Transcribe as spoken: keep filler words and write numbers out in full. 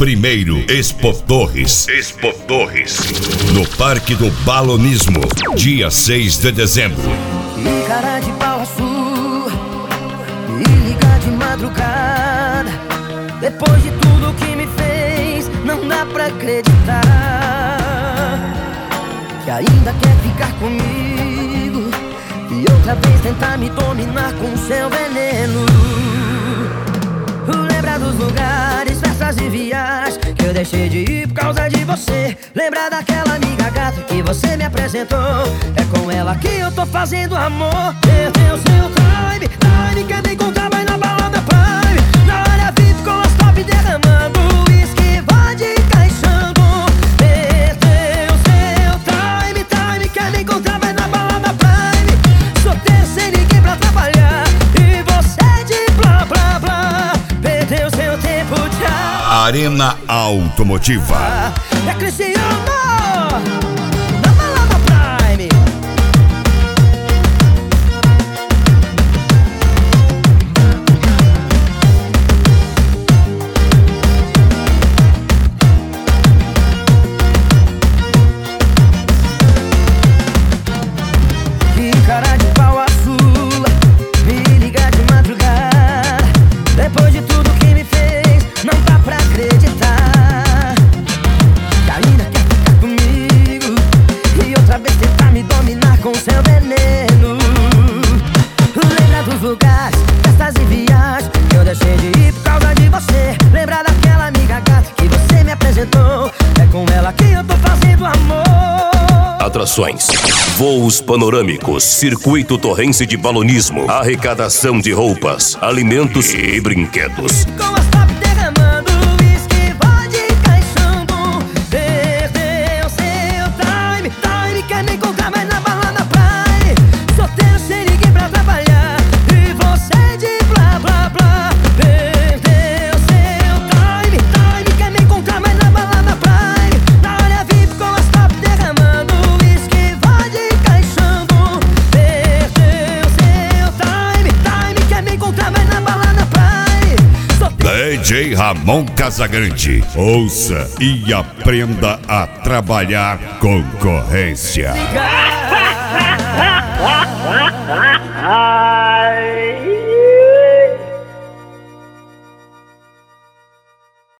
Primeiro Expo Torres. Expo Torres. No Parque do Balonismo, dia seis de dezembro. Que cara de pau a sua, me liga de madrugada. Depois de tudo que me fez, não dá pra acreditar que ainda quer ficar comigo e outra vez tentar me dominar com seu veneno. Lembra dos lugares, festas e viagens que eu deixei de ir por causa de você. Lembra daquela amiga gata que você me apresentou. É com ela que eu tô fazendo amor. Perdeu seu time, time quer me encontrar, vai na balada Prime. Na área V I P com as top derramando uísque, vodka e shampoo. Perdeu seu time, time quer me encontrar, vai na balada Prime. Solteiro sem ninguém pra trabalhar e você de blá blá blá. Perdeu seu tempo, tchau. Arena Automotiva. É Cristiano na balada Prime. Que cara de pau a sua, me liga de madrugada. Depois de tudo que me fez, não dá pra acreditar que ainda quer ficar comigo e outra vez tentar me dominar com seu veneno. Lembra dos lugares, festas e viagens que eu deixei de ir por causa de você. Lembra daquela amiga gata que você me apresentou. É com ela que eu tô fazendo amor. Atrações, voos panorâmicos, circuito torrense de balonismo, arrecadação de roupas, alimentos e brinquedos. Com as top derramando uísque, vodka e shampoo. Perdeu seu time, time quer me encontrar, mas na balada Prime. Solteiro sem ninguém pra trabalhar e você de blá blá blá. Perdeu seu time, time quer me encontrar, mas na balada Prime. Na área V I P com as top derramando uísque, vodka e shampoo. Perdeu seu time, time quer me encontrar, mas na balada Prime. D J Ramon Casagrande. Ouça e aprenda a trabalhar concorrência. Ai.